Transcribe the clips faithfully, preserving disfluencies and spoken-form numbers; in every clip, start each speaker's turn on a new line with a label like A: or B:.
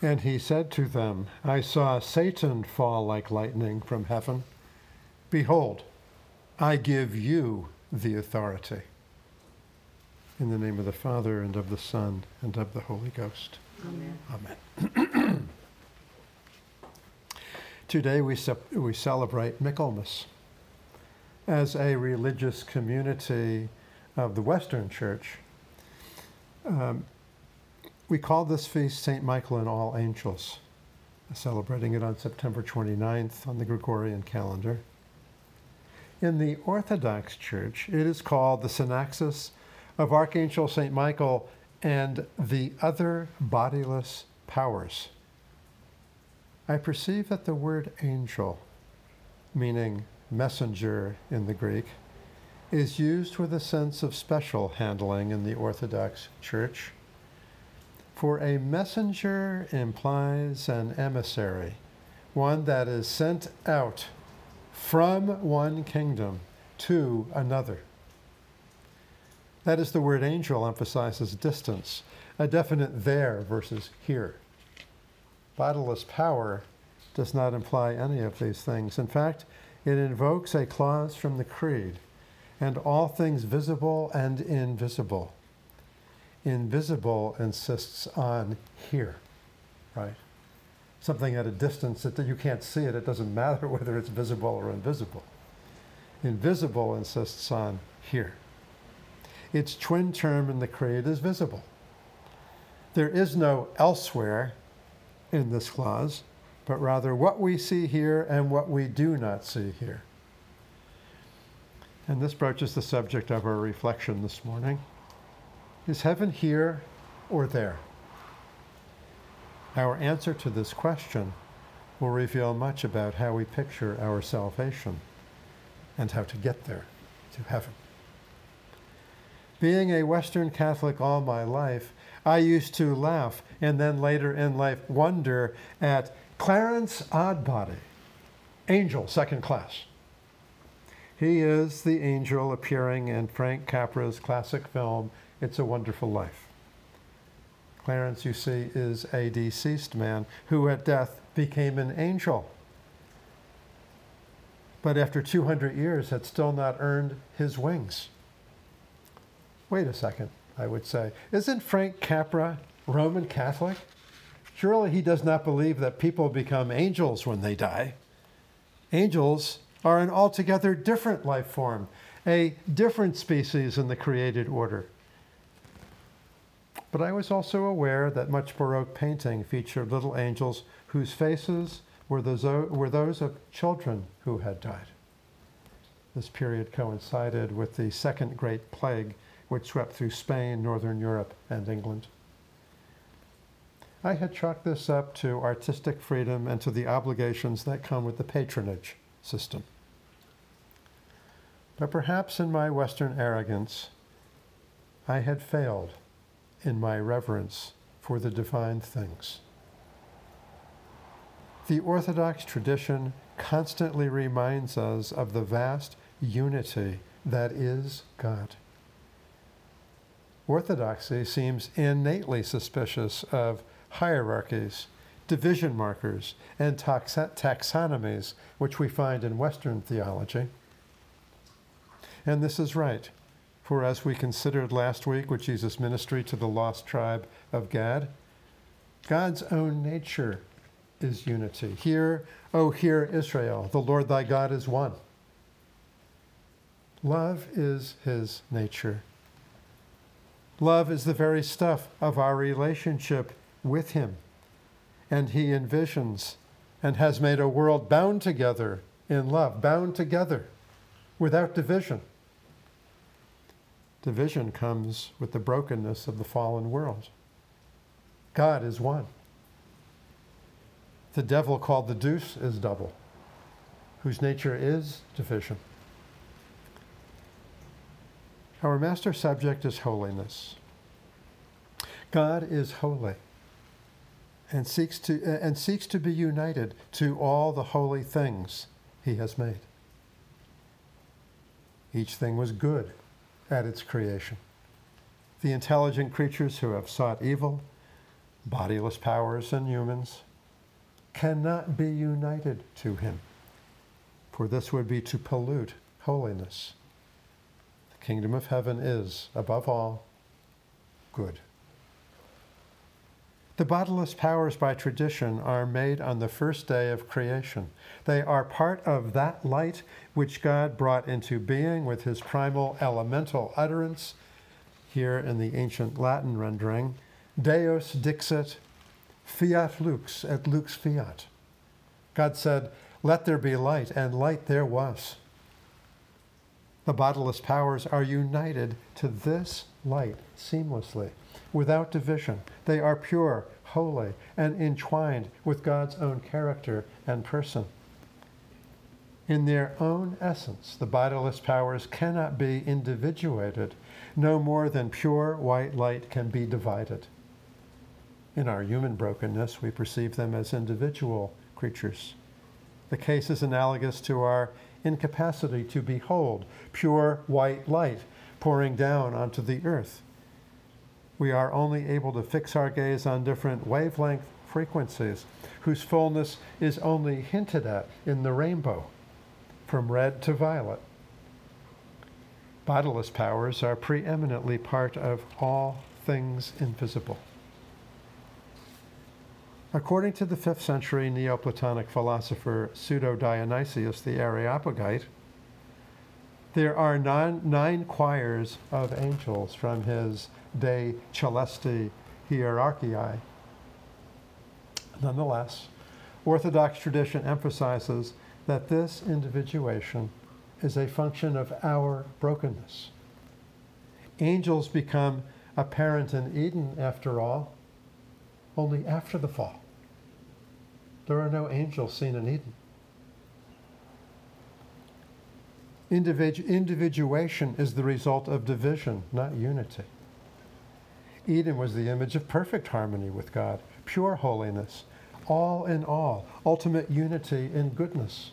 A: And he said to them, I saw Satan fall like lightning from heaven. Behold, I give you the authority. In the name of the Father, and of the Son, and of the Holy Ghost.
B: Amen.
A: Amen. Today we, ce- we celebrate Michaelmas. As a religious community of the Western Church, um, we call this feast Saint Michael and All Angels, celebrating it on September twenty-ninth on the Gregorian calendar. In the Orthodox Church, it is called the Synaxis of Archangel Saint Michael and the other bodiless powers. I perceive that the word angel, meaning messenger in the Greek, is used with a sense of special handling in the Orthodox Church. For a messenger implies an emissary, one that is sent out from one kingdom to another. That is, the word angel emphasizes distance, a definite there versus here. Bodiless power does not imply any of these things. In fact, it invokes a clause from the Creed, and all things visible and invisible. Invisible insists on here, right? Something at a distance that you can't see it, it doesn't matter whether it's visible or invisible. Invisible insists on here. Its twin term in the Creed is visible. There is no elsewhere in this clause, but rather what we see here and what we do not see here. And this broaches the subject of our reflection this morning. Is heaven here or there? Our answer to this question will reveal much about how we picture our salvation and how to get there, to heaven. Being a Western Catholic all my life, I used to laugh and then later in life wonder at Clarence Oddbody, angel second class. He is the angel appearing in Frank Capra's classic film, It's a Wonderful Life. Clarence, you see, is a deceased man who at death became an angel, but after two hundred years had still not earned his wings. Wait a second, I would say. Isn't Frank Capra Roman Catholic? Surely he does not believe that people become angels when they die. Angels are an altogether different life form, a different species in the created order. But I was also aware that much Baroque painting featured little angels whose faces were those, were those of children who had died. This period coincided with the Second Great Plague, which swept through Spain, Northern Europe, and England. I had chalked this up to artistic freedom and to the obligations that come with the patronage system. But perhaps in my Western arrogance, I had failed in my reverence for the divine things. The Orthodox tradition constantly reminds us of the vast unity that is God. Orthodoxy seems innately suspicious of hierarchies, division markers, and tax- taxonomies, which we find in Western theology. And this is right, for as we considered last week with Jesus' ministry to the lost tribe of Gad, God's own nature is unity. Hear, O hear Israel, the Lord thy God is one. Love is his nature. Love is the very stuff of our relationship with him. And he envisions and has made a world bound together in love, bound together without division. Division comes with the brokenness of the fallen world. God is one. The devil, called the deuce, is double, whose nature is division. Our master subject is holiness. God is holy and seeks to, and seeks to be united to all the holy things he has made. Each thing was good at its creation. The intelligent creatures who have sought evil, bodiless powers and humans, cannot be united to him, for this would be to pollute holiness. The kingdom of heaven is, above all, good. The bodiless powers by tradition are made on the first day of creation. They are part of that light which God brought into being with his primal elemental utterance, here in the ancient Latin rendering, Deus dixit, fiat lux et lux fiat. God said, let there be light, and light there was. The bodiless powers are united to this light seamlessly, without division. They are pure, holy, and entwined with God's own character and person. In their own essence, the bodiless powers cannot be individuated, no more than pure white light can be divided. In our human brokenness, we perceive them as individual creatures. The case is analogous to our incapacity to behold pure white light pouring down onto the earth. We are only able to fix our gaze on different wavelength frequencies, whose fullness is only hinted at in the rainbow, from red to violet. Bodiless powers are preeminently part of all things invisible. According to the fifth century Neoplatonic philosopher Pseudo-Dionysius the Areopagite, there are nine, nine choirs of angels from his De Celesti Hierarchiae. Nonetheless, Orthodox tradition emphasizes that this individuation is a function of our brokenness. Angels become apparent in Eden, after all, only after the fall. There are no angels seen in Eden. Individu- individuation is the result of division, not unity. Eden was the image of perfect harmony with God, pure holiness, all in all, ultimate unity in goodness.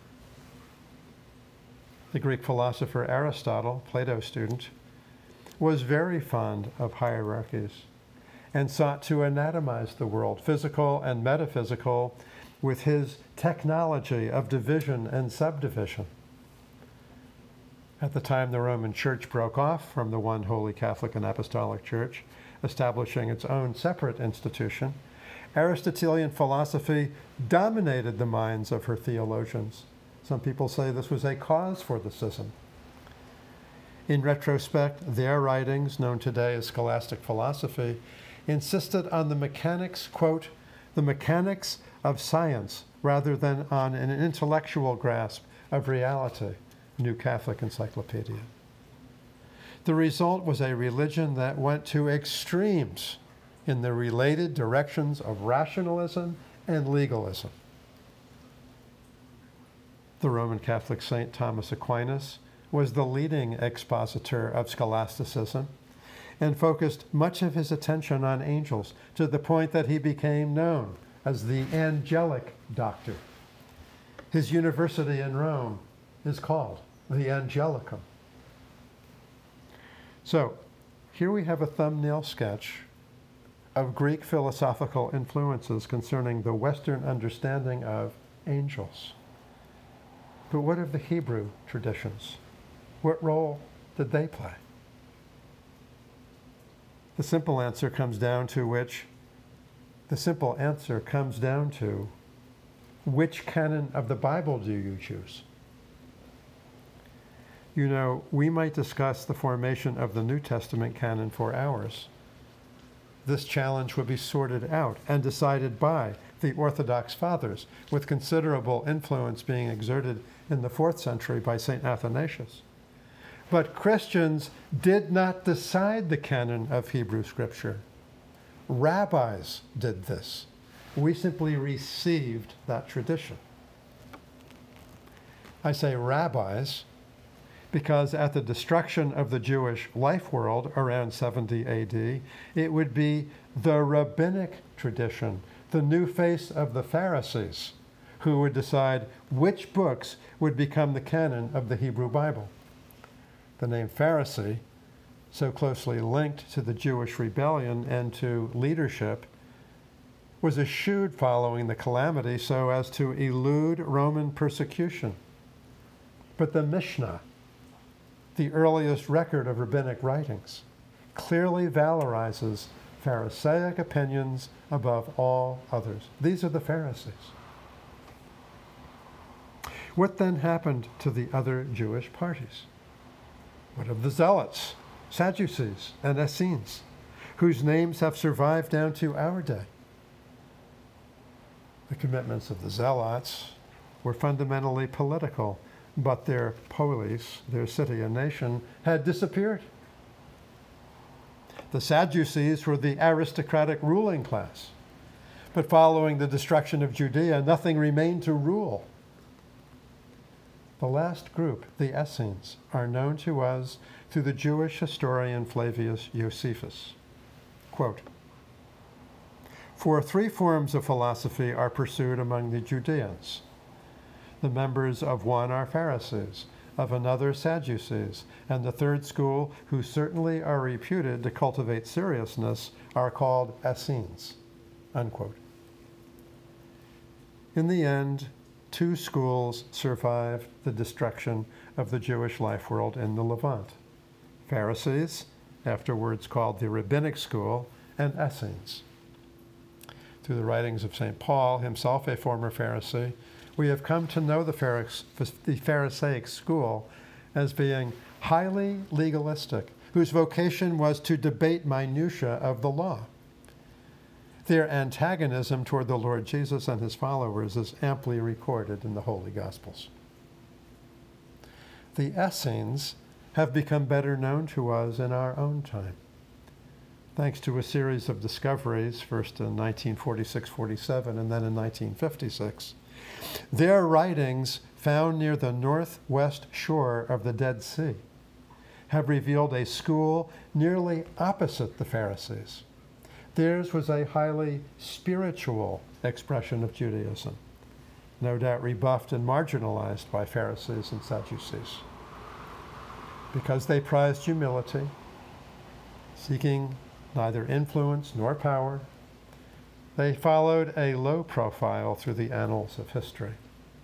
A: The Greek philosopher Aristotle, Plato's student, was very fond of hierarchies and sought to anatomize the world, physical and metaphysical, with his technology of division and subdivision. At the time the Roman Church broke off from the one holy Catholic and Apostolic Church, establishing its own separate institution, Aristotelian philosophy dominated the minds of her theologians. Some people say this was a cause for the schism. In retrospect, their writings, known today as scholastic philosophy, insisted on the mechanics, quote, the mechanics of science rather than on an intellectual grasp of reality, New Catholic Encyclopedia. The result was a religion that went to extremes in the related directions of rationalism and legalism. The Roman Catholic Saint Thomas Aquinas was the leading expositor of scholasticism and focused much of his attention on angels to the point that he became known as the angelic doctor. His university in Rome is called the Angelicum. So, here we have a thumbnail sketch of Greek philosophical influences concerning the Western understanding of angels. But what of the Hebrew traditions? What role did they play? The simple answer comes down to which, the simple answer comes down to which canon of the Bible do you choose? You know, we might discuss the formation of the New Testament canon for hours. This challenge would be sorted out and decided by the Orthodox Fathers, with considerable influence being exerted in the fourth century by Saint Athanasius. But Christians did not decide the canon of Hebrew Scripture. Rabbis did this. We simply received that tradition. I say rabbis because at the destruction of the Jewish life world around seventy A D, it would be the rabbinic tradition, the new face of the Pharisees, who would decide which books would become the canon of the Hebrew Bible. The name Pharisee, so closely linked to the Jewish rebellion and to leadership, was eschewed following the calamity so as to elude Roman persecution. But the Mishnah, the earliest record of rabbinic writings, clearly valorizes Pharisaic opinions above all others. These are the Pharisees. What then happened to the other Jewish parties? What of the Zealots, Sadducees, and Essenes, whose names have survived down to our day? The commitments of the Zealots were fundamentally political, but their polis, their city and nation, had disappeared. The Sadducees were the aristocratic ruling class, but following the destruction of Judea, nothing remained to rule. The last group, the Essenes, are known to us through the Jewish historian Flavius Josephus. Quote, "For three forms of philosophy are pursued among the Judeans. The members of one are Pharisees, of another Sadducees, and the third school, who certainly are reputed to cultivate seriousness, are called Essenes." Unquote. In the end, two schools survived the destruction of the Jewish life world in the Levant: Pharisees, afterwards called the Rabbinic School, and Essenes. Through the writings of Saint Paul, himself a former Pharisee, we have come to know the Pharisaic school as being highly legalistic, whose vocation was to debate minutiae of the law. Their antagonism toward the Lord Jesus and his followers is amply recorded in the Holy Gospels. The Essenes have become better known to us in our own time, thanks to a series of discoveries, first in nineteen forty-six forty-seven and then in nineteen fifty-six. Their writings, found near the northwest shore of the Dead Sea, have revealed a school nearly opposite the Pharisees. Theirs was a highly spiritual expression of Judaism, no doubt rebuffed and marginalized by Pharisees and Sadducees. Because they prized humility, seeking neither influence nor power, they followed a low profile through the annals of history,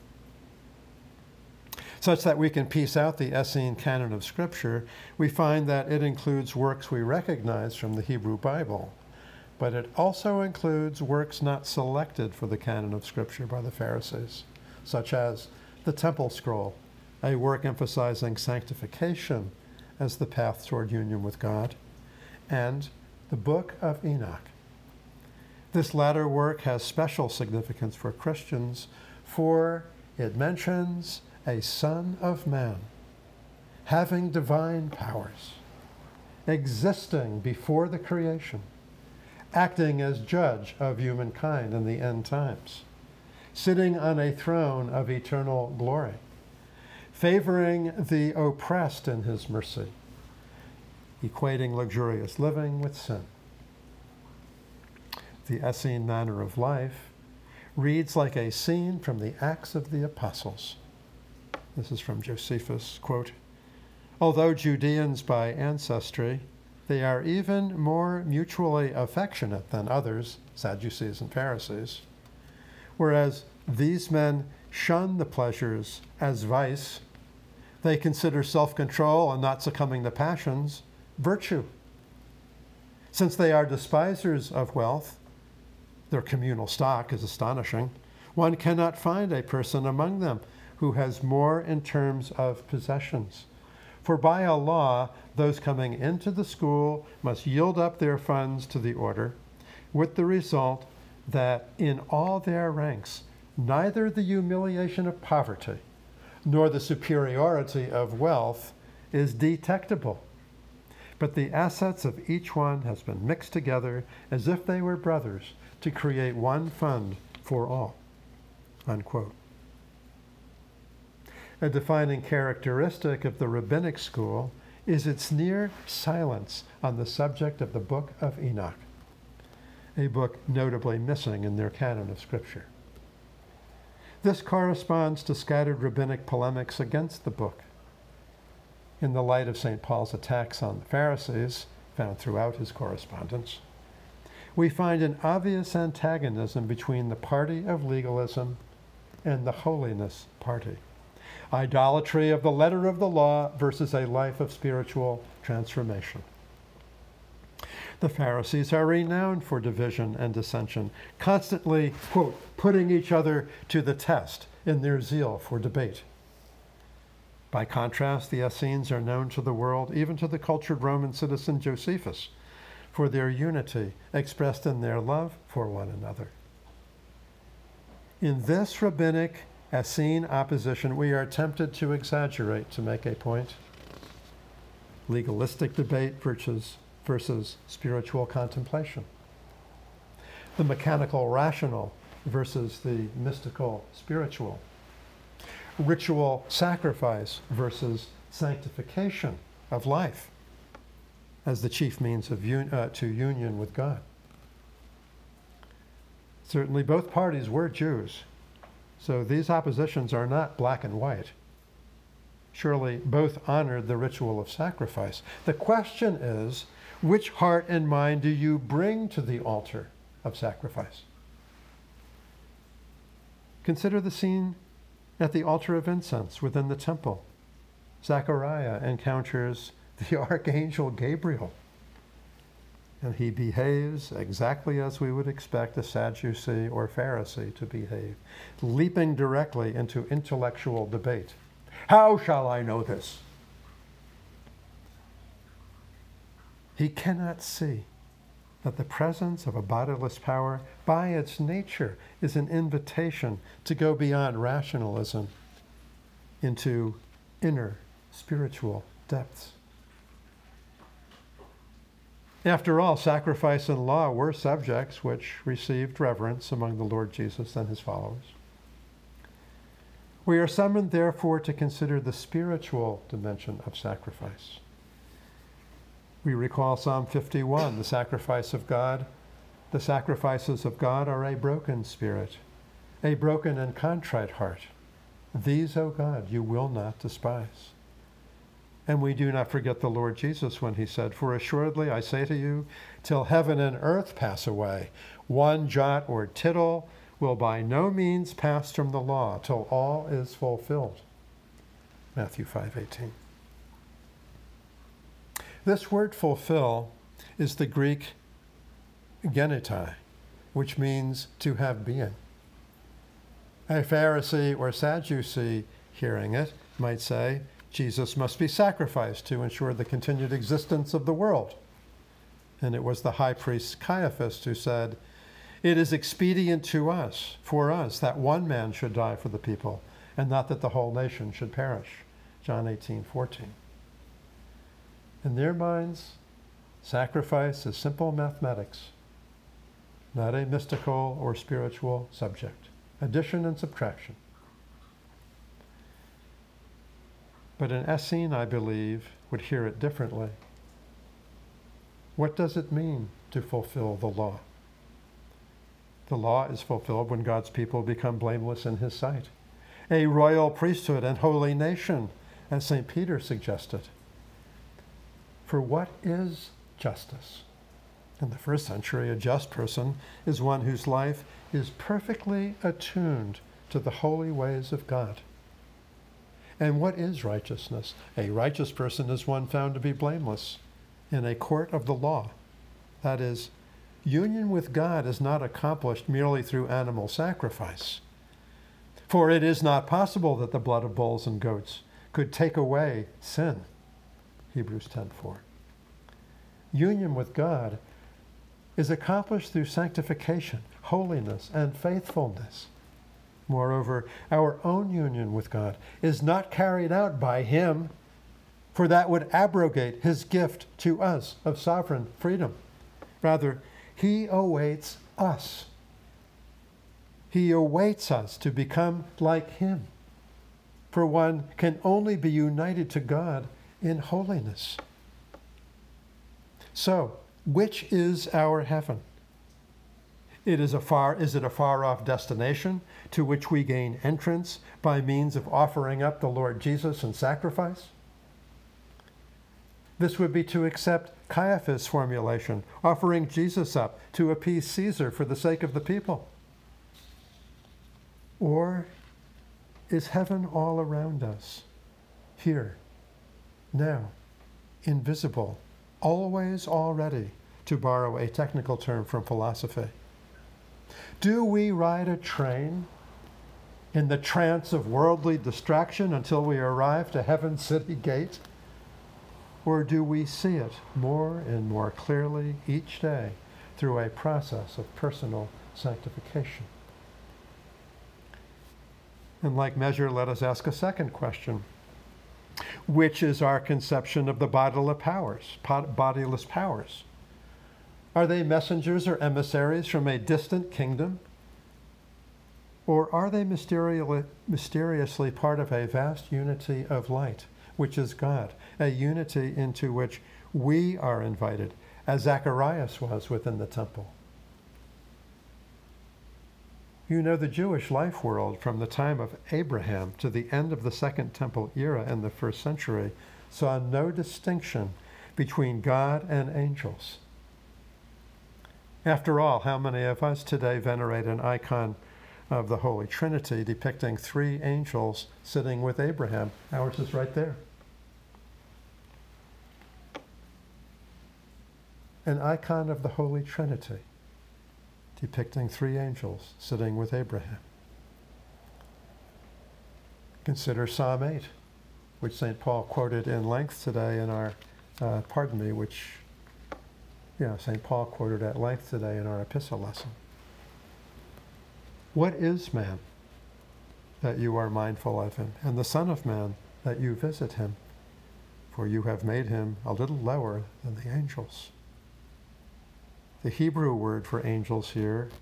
A: such that we can piece out the Essene canon of Scripture. We find that it includes works we recognize from the Hebrew Bible, but it also includes works not selected for the canon of Scripture by the Pharisees, such as the Temple Scroll, a work emphasizing sanctification as the path toward union with God, and the Book of Enoch. This latter work has special significance for Christians, for it mentions a Son of Man, having divine powers, existing before the creation, acting as judge of humankind in the end times, sitting on a throne of eternal glory, favoring the oppressed in his mercy, equating luxurious living with sin. The Essene manner of life reads like a scene from the Acts of the Apostles. This is from Josephus, quote, "Although Judeans by ancestry, they are even more mutually affectionate than others, Sadducees and Pharisees, whereas these men shun the pleasures as vice. They consider self-control and not succumbing to passions virtue. Since they are despisers of wealth, their communal stock is astonishing. One cannot find a person among them who has more in terms of possessions. For by a law, those coming into the school must yield up their funds to the order, with the result that in all their ranks, neither the humiliation of poverty nor the superiority of wealth is detectable. But the assets of each one has been mixed together as if they were brothers to create one fund for all." Unquote. A defining characteristic of the rabbinic school is its near silence on the subject of the Book of Enoch, a book notably missing in their canon of Scripture. This corresponds to scattered rabbinic polemics against the book. In the light of Saint Paul's attacks on the Pharisees, found throughout his correspondence, we find an obvious antagonism between the party of legalism and the holiness party. Idolatry of the letter of the law versus a life of spiritual transformation. The Pharisees are renowned for division and dissension, constantly, quote, putting each other to the test in their zeal for debate. By contrast, the Essenes are known to the world, even to the cultured Roman citizen Josephus, for their unity expressed in their love for one another. In this rabbinic Essene opposition, we are tempted to exaggerate to make a point. Legalistic debate versus, versus spiritual contemplation. The mechanical rational versus the mystical spiritual. Ritual sacrifice versus sanctification of life as the chief means of un- uh, to union with God. Certainly both parties were Jews, so these oppositions are not black and white. Surely both honored the ritual of sacrifice. The question is, which heart and mind do you bring to the altar of sacrifice? Consider the scene at the altar of incense within the temple. Zechariah encounters the archangel Gabriel, and he behaves exactly as we would expect a Sadducee or Pharisee to behave, leaping directly into intellectual debate. How shall I know this? He cannot see that the presence of a bodiless power, by its nature, is an invitation to go beyond rationalism into inner spiritual depths. After all, sacrifice and law were subjects which received reverence among the Lord Jesus and his followers. We are summoned, therefore, to consider the spiritual dimension of sacrifice. We recall Psalm fifty-one, the sacrifice of God. The sacrifices of God are a broken spirit, a broken and contrite heart. These, O God, you will not despise. And we do not forget the Lord Jesus when he said, for assuredly I say to you, till heaven and earth pass away, one jot or tittle will by no means pass from the law till all is fulfilled. Matthew five eighteen. This word fulfill is the Greek genetai, which means to have being. A Pharisee or Sadducee hearing it might say, Jesus must be sacrificed to ensure the continued existence of the world. And it was the high priest Caiaphas who said, it is expedient to us, for us, that one man should die for the people, and not that the whole nation should perish. John eighteen fourteen. In their minds, sacrifice is simple mathematics, not a mystical or spiritual subject. Addition and subtraction. But an Essene, I believe, would hear it differently. What does it mean to fulfill the law? The law is fulfilled when God's people become blameless in his sight. A royal priesthood and holy nation, as Saint Peter suggested. For what is justice? In the first century, a just person is one whose life is perfectly attuned to the holy ways of God. And what is righteousness? A righteous person is one found to be blameless in a court of the law. That is, union with God is not accomplished merely through animal sacrifice. For it is not possible that the blood of bulls and goats could take away sin. Hebrews ten four. Union with God is accomplished through sanctification, holiness, and faithfulness. Moreover, our own union with God is not carried out by him, for that would abrogate his gift to us of sovereign freedom. Rather, he awaits us. He awaits us to become like him. For one can only be united to God in holiness. So, which is our heaven? It is a far, is it a far-off destination to which we gain entrance by means of offering up the Lord Jesus in sacrifice? This would be to accept Caiaphas' formulation, offering Jesus up to appease Caesar for the sake of the people? Or is heaven all around us, here, now, invisible, always already, to borrow a technical term from philosophy? Do we ride a train in the trance of worldly distraction until we arrive to heaven's city gate? Or do we see it more and more clearly each day through a process of personal sanctification? In like measure, let us ask a second question. Which is our conception of the bodiless powers, bodiless powers? Are they messengers or emissaries from a distant kingdom? Or are they mysteriously, mysteriously part of a vast unity of light, which is God, a unity into which we are invited, as Zacharias was within the temple? You know, the Jewish life world from the time of Abraham to the end of the Second Temple era in the first century saw no distinction between God and angels. After all, how many of us today venerate an icon of the Holy Trinity depicting three angels sitting with Abraham? Ours is right there. An icon of the Holy Trinity depicting three angels sitting with Abraham. Consider Psalm eight, which Saint Paul quoted in length today in our, uh, pardon me, which, yeah, Saint Paul quoted at length today in our epistle lesson. What is man that you are mindful of him, and the Son of Man that you visit him? For you have made him a little lower than the angels. The Hebrew word for angels here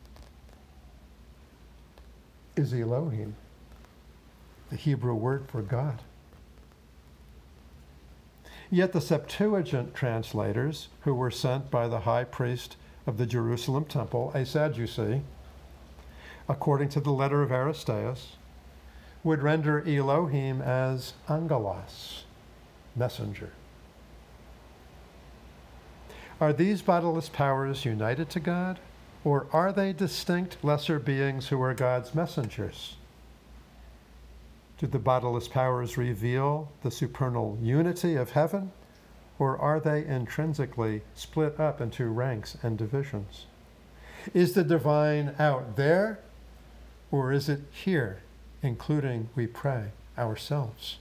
A: is Elohim, the Hebrew word for God. Yet the Septuagint translators, who were sent by the high priest of the Jerusalem temple, a Sadducee, according to the letter of Aristeas, would render Elohim as angelos, messenger. Are these bodiless powers united to God, or are they distinct lesser beings who are God's messengers? Do the bodiless powers reveal the supernal unity of heaven, or are they intrinsically split up into ranks and divisions? Is the divine out there, or is it here, including, we pray, ourselves?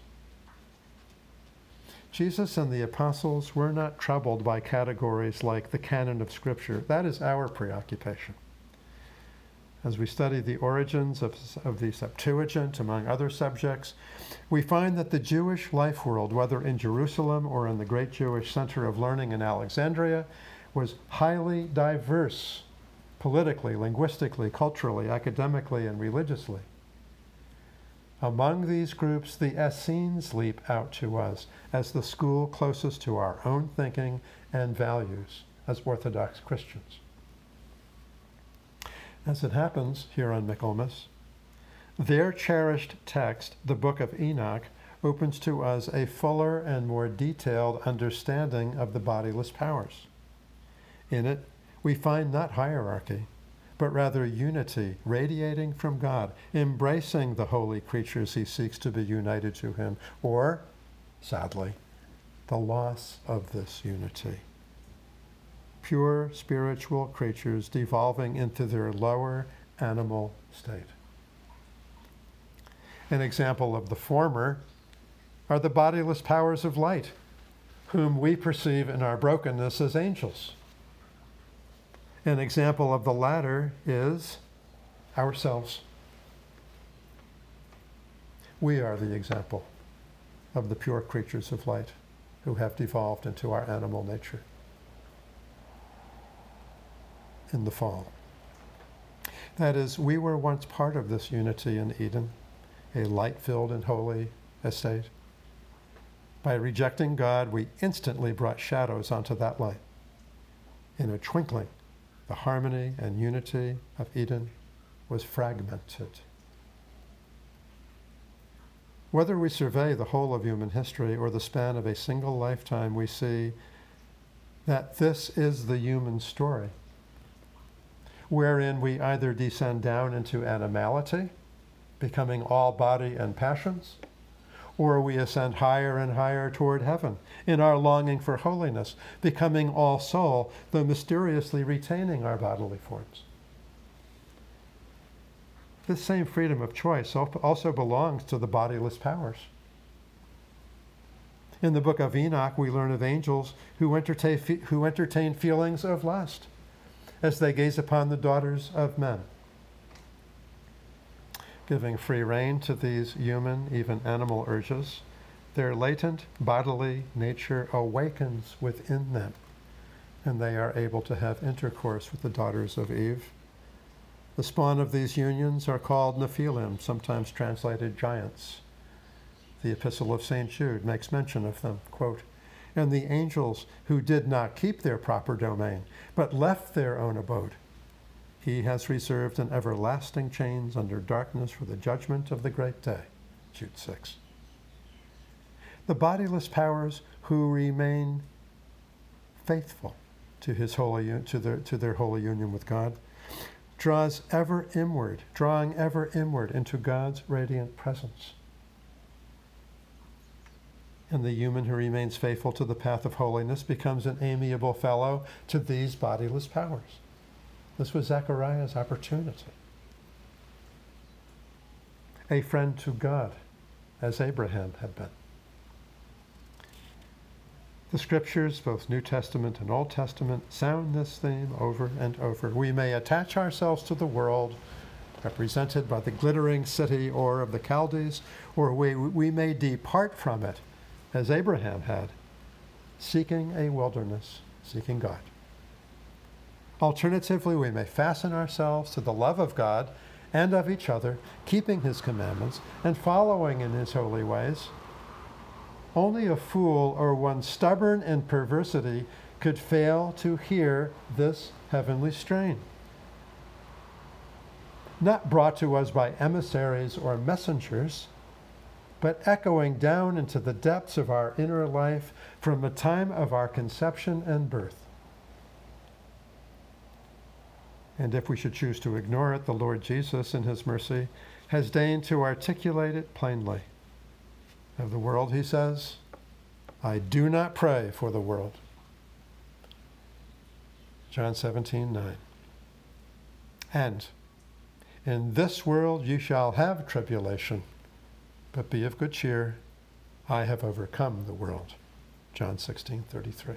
A: Jesus and the apostles were not troubled by categories like the canon of Scripture. That is our preoccupation. As we study the origins of, of the Septuagint, among other subjects, we find that the Jewish life world, whether in Jerusalem or in the great Jewish center of learning in Alexandria, was highly diverse, politically, linguistically, culturally, academically, and religiously. Among these groups, the Essenes leap out to us as the school closest to our own thinking and values as Orthodox Christians. As it happens here on Michaelmas, their cherished text, the Book of Enoch, opens to us a fuller and more detailed understanding of the bodiless powers. In it, we find not hierarchy, but rather unity radiating from God, embracing the holy creatures he seeks to be united to him, or, sadly, the loss of this unity. Pure spiritual creatures devolving into their lower animal state. An example of the former are the bodiless powers of light, whom we perceive in our brokenness as angels. An example of the latter is ourselves. We are the example of the pure creatures of light who have devolved into our animal nature in the fall. That is, we were once part of this unity in Eden, a light-filled and holy estate. By rejecting God, we instantly brought shadows onto that light. In a twinkling, the harmony and unity of Eden was fragmented. Whether we survey the whole of human history or the span of a single lifetime, we see that this is the human story, wherein we either descend down into animality, becoming all body and passions, or we ascend higher and higher toward heaven in our longing for holiness, becoming all soul, though mysteriously retaining our bodily forms. This same freedom of choice also belongs to the bodiless powers. In the book of Enoch, we learn of angels who entertain, who entertain feelings of lust as they gaze upon the daughters of men. Giving free rein to these human, even animal urges, their latent bodily nature awakens within them, and they are able to have intercourse with the daughters of Eve. The spawn of these unions are called Nephilim, sometimes translated giants. The Epistle of Saint Jude makes mention of them, quote, "And the angels who did not keep their proper domain, but left their own abode, he has reserved in everlasting chains under darkness for the judgment of the great day." Jude six. The bodiless powers who remain faithful to his holy to their to their holy union with God draws ever inward, drawing ever inward into God's radiant presence. And the human who remains faithful to the path of holiness becomes an amiable fellow to these bodiless powers. This was Zechariah's opportunity. A friend to God, as Abraham had been. The scriptures, both New Testament and Old Testament, sound this theme over and over. We may attach ourselves to the world, represented by the glittering city Ur of the Chaldees, or we, we may depart from it, as Abraham had, seeking a wilderness, seeking God. Alternatively, we may fasten ourselves to the love of God and of each other, keeping his commandments and following in his holy ways. Only a fool or one stubborn in perversity could fail to hear this heavenly strain. Not brought to us by emissaries or messengers, but echoing down into the depths of our inner life from the time of our conception and birth. And if we should choose to ignore it, the Lord Jesus, in his mercy, has deigned to articulate it plainly. Of the world, he says, "I do not pray for the world." John seventeen nine. And in this world you shall have tribulation, but be of good cheer. I have overcome the world. John sixteen thirty-three.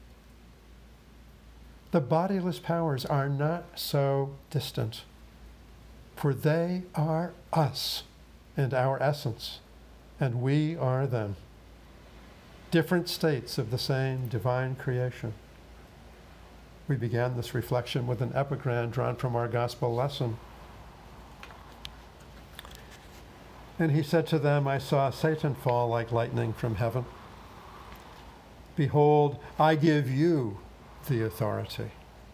A: The bodiless powers are not so distant, for they are us and our essence, and we are them. Different states of the same divine creation. We began this reflection with an epigram drawn from our gospel lesson. And he said to them, "I saw Satan fall like lightning from heaven. Behold, I give you the authority."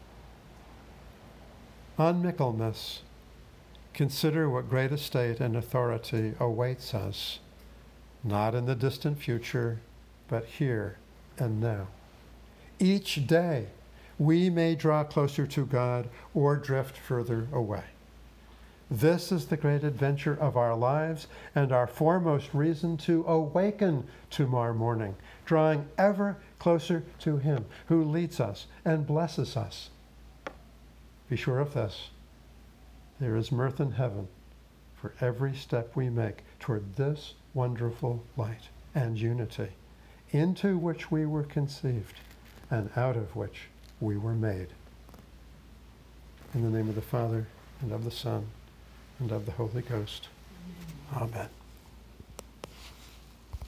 A: On Michaelmas, consider what great estate and authority awaits us, not in the distant future, but here and now. Each day, we may draw closer to God or drift further away. This is the great adventure of our lives and our foremost reason to awaken tomorrow morning, drawing ever closer to him who leads us and blesses us. Be sure of this: there is mirth in heaven for every step we make toward this wonderful light and unity, into which we were conceived and out of which we were made. In the name of the Father, and of the Son, and of the Holy Ghost. Amen.